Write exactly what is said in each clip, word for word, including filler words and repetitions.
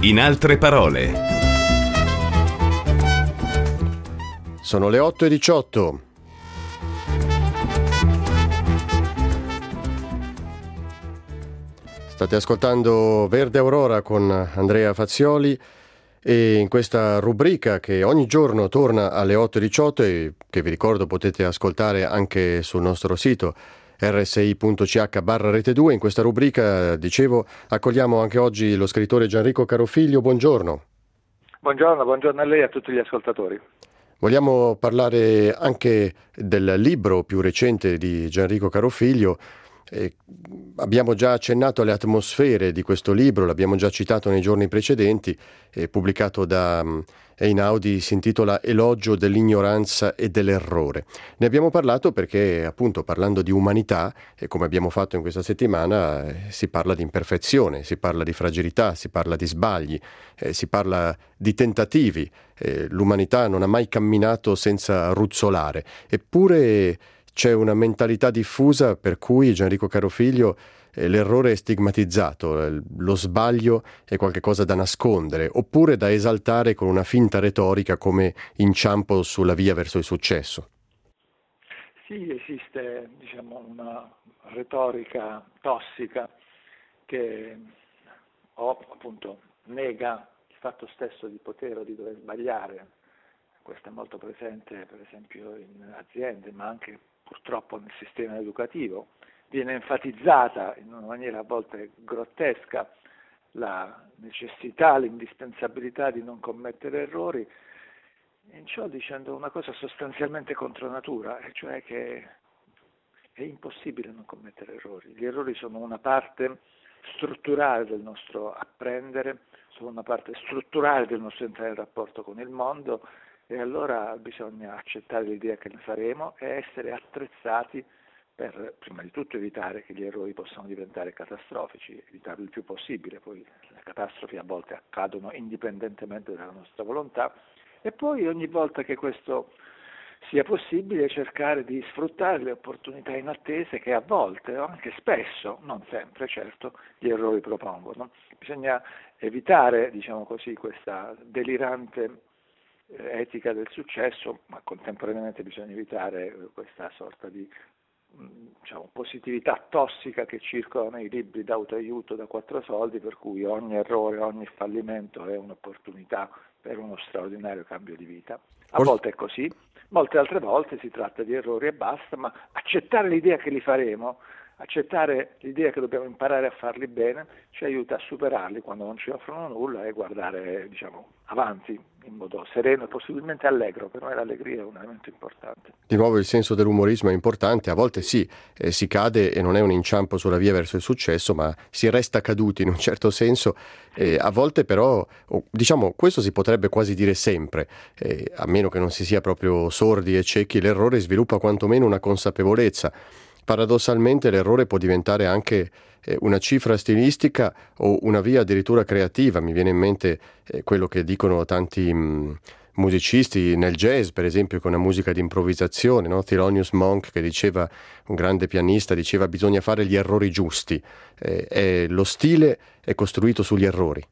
In altre parole. Sono le otto e diciotto. State ascoltando Verde Aurora con Andrea Fazioli e in questa rubrica che ogni giorno torna alle otto e diciotto e che vi ricordo potete ascoltare anche sul nostro sito erre esse i punto ci acca barra rete due. In questa rubrica, dicevo, accogliamo anche oggi lo scrittore Gianrico Carofiglio. Buongiorno. Buongiorno, buongiorno a lei e a tutti gli ascoltatori. Vogliamo parlare anche del libro più recente di Gianrico Carofiglio. Eh, abbiamo già accennato alle atmosfere di questo libro, l'abbiamo già citato nei giorni precedenti, eh, pubblicato da um, Einaudi, si intitola Elogio dell'ignoranza e dell'errore. Ne abbiamo parlato perché, appunto, parlando di umanità, e come abbiamo fatto in questa settimana, eh, si parla di imperfezione, si parla di fragilità, si parla di sbagli, eh, si parla di tentativi. Eh, l'umanità non ha mai camminato senza ruzzolare, eppure c'è una mentalità diffusa per cui Gianrico Carofiglio eh, l'errore è stigmatizzato, eh, lo sbaglio è qualcosa da nascondere oppure da esaltare con una finta retorica come inciampo sulla via verso il successo. Sì, esiste diciamo una retorica tossica che o appunto nega il fatto stesso di poter o di dover sbagliare. Questo è molto presente per esempio in aziende, ma anche purtroppo nel sistema educativo. Viene enfatizzata in una maniera a volte grottesca la necessità, l'indispensabilità di non commettere errori, in ciò dicendo una cosa sostanzialmente contro natura, e cioè che è impossibile non commettere errori. Gli errori sono una parte strutturale del nostro apprendere, sono una parte strutturale del nostro entrare in rapporto con il mondo, e allora bisogna accettare l'idea che ne faremo e essere attrezzati per, prima di tutto, evitare che gli errori possano diventare catastrofici, evitarli il più possibile. Poi le catastrofi a volte accadono indipendentemente dalla nostra volontà, e poi ogni volta che questo sia possibile cercare di sfruttare le opportunità inattese che a volte, o anche spesso, non sempre certo, gli errori propongono. Bisogna evitare, diciamo così, questa delirante etica del successo, ma contemporaneamente bisogna evitare questa sorta di diciamo, positività tossica che circola nei libri d'autoaiuto da quattro soldi, per cui ogni errore, ogni fallimento è un'opportunità per uno straordinario cambio di vita. A volte è così, molte altre volte si tratta di errori e basta, ma accettare l'idea che li faremo, accettare l'idea che dobbiamo imparare a farli bene, ci aiuta a superarli quando non ci offrono nulla e guardare diciamo, avanti in modo sereno e possibilmente allegro. Per me l'allegria è un elemento importante. Di nuovo il senso dell'umorismo è importante, a volte sì, eh, si cade e non è un inciampo sulla via verso il successo, ma si resta caduti in un certo senso, eh, a volte però, oh, diciamo, questo si potrebbe quasi dire sempre, eh, a meno che non si sia proprio sordi e ciechi, l'errore sviluppa quantomeno una consapevolezza. Paradossalmente l'errore può diventare anche eh, una cifra stilistica o una via addirittura creativa. Mi viene in mente eh, quello che dicono tanti mh, musicisti nel jazz, per esempio, con la musica di improvvisazione, no? Thelonious Monk, che diceva, un grande pianista, diceva bisogna fare gli errori giusti. Eh, è, lo stile è costruito sugli errori.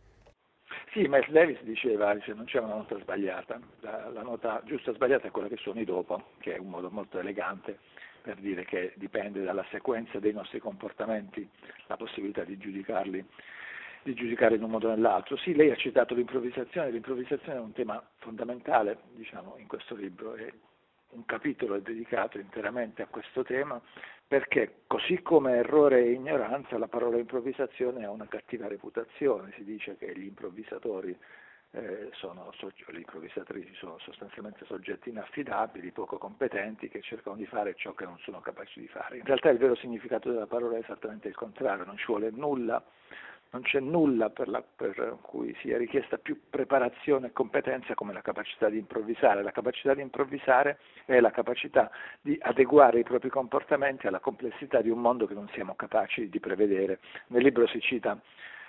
Sì, Miles Davis diceva, dice, non c'è una nota sbagliata, la, la nota giusta o sbagliata è quella che suoni dopo, che è un modo molto elegante per dire che dipende dalla sequenza dei nostri comportamenti la possibilità di giudicarli, di giudicare in un modo o nell'altro. Sì, lei ha citato l'improvvisazione, l'improvvisazione è un tema fondamentale, diciamo, in questo libro, e un capitolo è dedicato interamente a questo tema, perché così come errore e ignoranza, la parola improvvisazione ha una cattiva reputazione. Si dice che gli improvvisatori Eh, sono, le improvvisatrici sono sostanzialmente soggetti inaffidabili, poco competenti, che cercano di fare ciò che non sono capaci di fare. In realtà il vero significato della parola è esattamente il contrario, non ci vuole nulla, non c'è nulla per, la, per cui sia richiesta più preparazione e competenza come la capacità di improvvisare. La capacità di improvvisare è la capacità di adeguare i propri comportamenti alla complessità di un mondo che non siamo capaci di prevedere. Nel libro si cita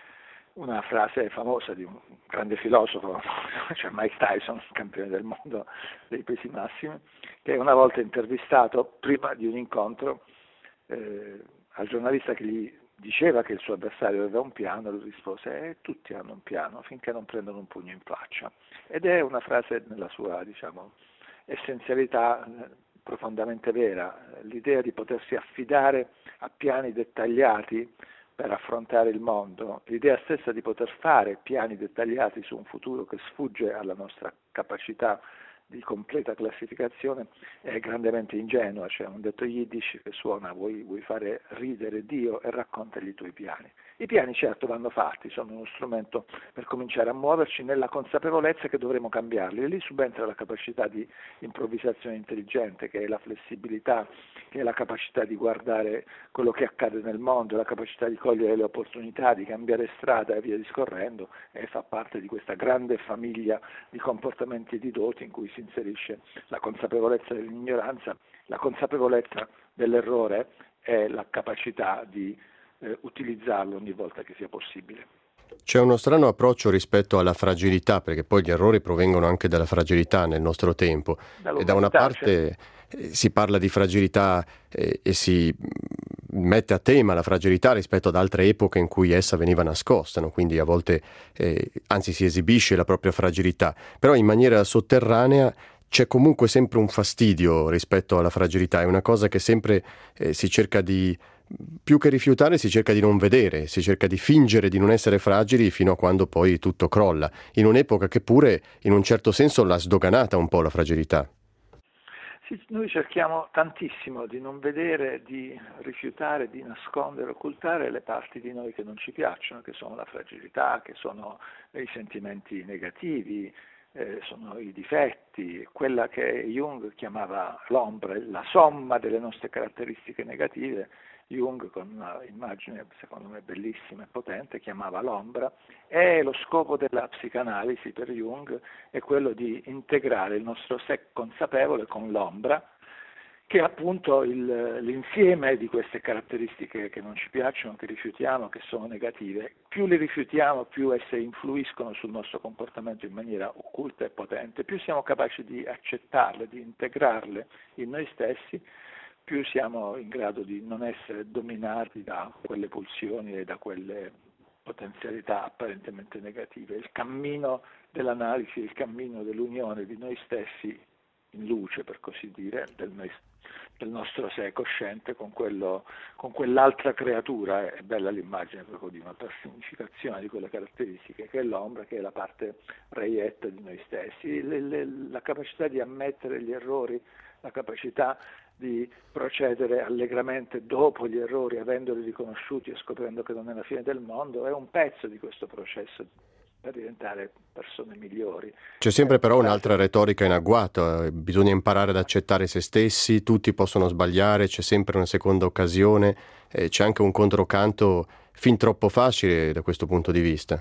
una frase famosa di un grande filosofo, cioè Mike Tyson, campione del mondo dei pesi massimi, che una volta intervistato prima di un incontro eh, al giornalista che gli diceva che il suo avversario aveva un piano, lui rispose: eh, tutti hanno un piano finché non prendono un pugno in faccia. Ed è una frase nella sua, diciamo, essenzialità eh, profondamente vera, l'idea di potersi affidare a piani dettagliati per affrontare il mondo, l'idea stessa di poter fare piani dettagliati su un futuro che sfugge alla nostra capacità di completa classificazione è grandemente ingenua. C'è un detto yiddish che suona: vuoi, vuoi fare ridere Dio e raccontagli i tuoi piani. I piani certo vanno fatti, sono uno strumento per cominciare a muoverci nella consapevolezza che dovremo cambiarli, e lì subentra la capacità di improvvisazione intelligente, che è la flessibilità, che è la capacità di guardare quello che accade nel mondo, la capacità di cogliere le opportunità, di cambiare strada e via discorrendo, e fa parte di questa grande famiglia di comportamenti e di doti in cui si inserisce la consapevolezza dell'ignoranza, la consapevolezza dell'errore e la capacità di eh, utilizzarlo ogni volta che sia possibile. C'è uno strano approccio rispetto alla fragilità, perché poi gli errori provengono anche dalla fragilità nel nostro tempo. E da una parte eh, si parla di fragilità eh, e si mh, mette a tema la fragilità rispetto ad altre epoche in cui essa veniva nascosta, no? Quindi a volte, eh, anzi, si esibisce la propria fragilità, però in maniera sotterranea c'è comunque sempre un fastidio rispetto alla fragilità, è una cosa che sempre eh, si cerca di, più che rifiutare, si cerca di non vedere, si cerca di fingere di non essere fragili fino a quando poi tutto crolla, in un'epoca che pure in un certo senso l'ha sdoganata un po' la fragilità. Sì, noi cerchiamo tantissimo di non vedere, di rifiutare, di nascondere, occultare le parti di noi che non ci piacciono, che sono la fragilità, che sono i sentimenti negativi, eh, sono i difetti, quella che Jung chiamava l'ombra, la somma delle nostre caratteristiche negative. Jung, con una immagine secondo me bellissima e potente, chiamava l'ombra, e lo scopo della psicanalisi per Jung è quello di integrare il nostro sé consapevole con l'ombra, che è appunto il, l'insieme di queste caratteristiche che non ci piacciono, che rifiutiamo, che sono negative. Più le rifiutiamo, più esse influiscono sul nostro comportamento in maniera occulta e potente, più siamo capaci di accettarle, di integrarle in noi stessi, più siamo in grado di non essere dominati da quelle pulsioni e da quelle potenzialità apparentemente negative. Il cammino dell'analisi, il cammino dell'unione di noi stessi in luce, per così dire, del, noi, del nostro sé cosciente con, quello, con quell'altra creatura. È bella l'immagine proprio di una personificazione di quelle caratteristiche, che è l'ombra, che è la parte reietta di noi stessi, le, le, la capacità di ammettere gli errori, la capacità di procedere allegramente dopo gli errori, avendoli riconosciuti e scoprendo che non è la fine del mondo, è un pezzo di questo processo per diventare persone migliori. C'è sempre però un'altra retorica in agguato, bisogna imparare ad accettare se stessi, tutti possono sbagliare, c'è sempre una seconda occasione, e c'è anche un controcanto fin troppo facile da questo punto di vista.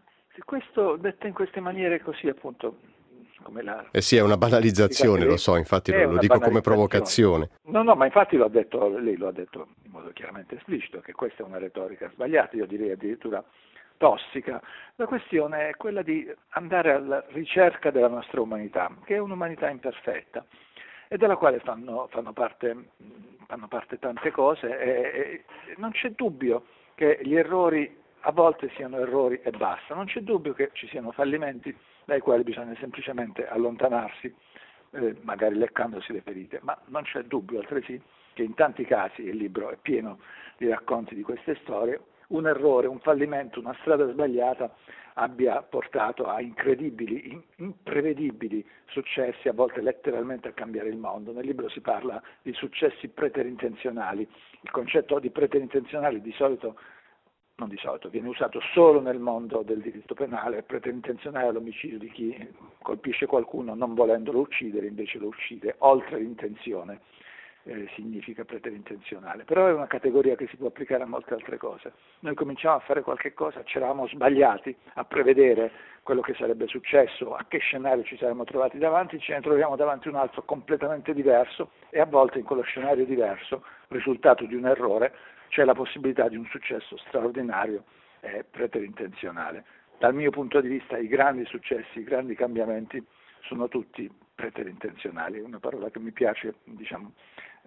Questo, detto in queste maniere così, appunto, come la... Eh sì, è una banalizzazione, lo so, infatti lo, lo dico come provocazione. No, no, ma infatti l'ho detto, lei lo ha detto in modo chiaramente esplicito, che questa è una retorica sbagliata, io direi addirittura tossica. La questione è quella di andare alla ricerca della nostra umanità, che è un'umanità imperfetta e della quale fanno, fanno, parte, fanno parte tante cose, e, e non c'è dubbio che gli errori a volte siano errori e basta, non c'è dubbio che ci siano fallimenti dai quali bisogna semplicemente allontanarsi, eh, magari leccandosi le ferite, ma non c'è dubbio altresì che in tanti casi, il libro è pieno di racconti di queste storie, un errore, un fallimento, una strada sbagliata abbia portato a incredibili, imprevedibili successi, a volte letteralmente a cambiare il mondo. Nel libro si parla di successi preterintenzionali. Il concetto di preterintenzionali di solito non di solito, viene usato solo nel mondo del diritto penale, preterintenzionale all'omicidio di chi colpisce qualcuno non volendolo uccidere, invece lo uccide, oltre l'intenzione, eh, significa preterintenzionale. Però è una categoria che si può applicare a molte altre cose. Noi cominciamo a fare qualche cosa, ci eravamo sbagliati a prevedere quello che sarebbe successo, a che scenario ci saremmo trovati davanti, ce ne troviamo davanti un altro completamente diverso, e a volte in quello scenario diverso, risultato di un errore, c'è la possibilità di un successo straordinario e preterintenzionale. Dal mio punto di vista i grandi successi, i grandi cambiamenti sono tutti preterintenzionali, è una parola che mi piace, diciamo,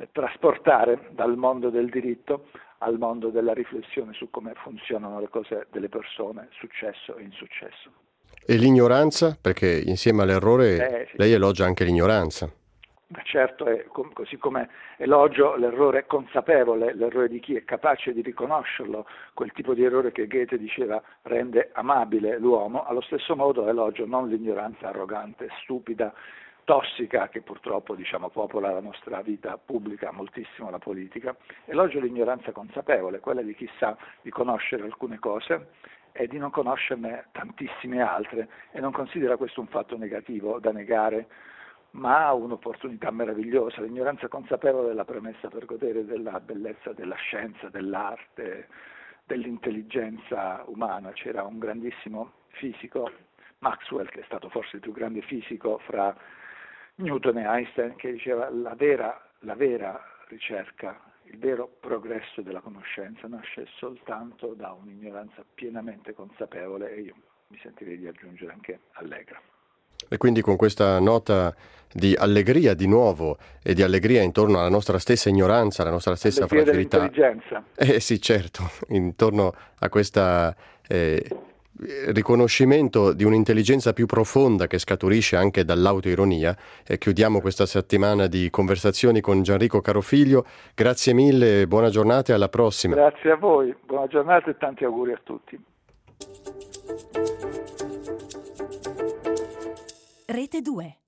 eh, trasportare dal mondo del diritto al mondo della riflessione su come funzionano le cose delle persone, successo e insuccesso. E l'ignoranza? Perché insieme all'errore Eh, sì. lei elogia anche l'ignoranza. Ma certo, è com- così come elogio l'errore consapevole, l'errore di chi è capace di riconoscerlo, quel tipo di errore che Goethe diceva rende amabile l'uomo, allo stesso modo elogio non l'ignoranza arrogante, stupida, tossica che purtroppo diciamo, popola la nostra vita pubblica, moltissimo la politica, elogio l'ignoranza consapevole, quella di chi sa di conoscere alcune cose e di non conoscerne tantissime altre e non considera questo un fatto negativo da negare, ma un'opportunità meravigliosa. L'ignoranza consapevole è la premessa per godere della bellezza della scienza, dell'arte, dell'intelligenza umana. C'era un grandissimo fisico, Maxwell, che è stato forse il più grande fisico fra Newton e Einstein, che diceva la vera, la vera ricerca, il vero progresso della conoscenza nasce soltanto da un'ignoranza pienamente consapevole, e io mi sentirei di aggiungere anche allegra. E quindi con questa nota di allegria di nuovo e di allegria intorno alla nostra stessa ignoranza, alla nostra stessa allegria fragilità. Dell'intelligenza. Eh sì, certo, intorno a questo eh, riconoscimento di un'intelligenza più profonda che scaturisce anche dall'autoironia. E chiudiamo questa settimana di conversazioni con Gianrico Carofiglio. Grazie mille, buona giornata e alla prossima. Grazie a voi, buona giornata e tanti auguri a tutti. Rete due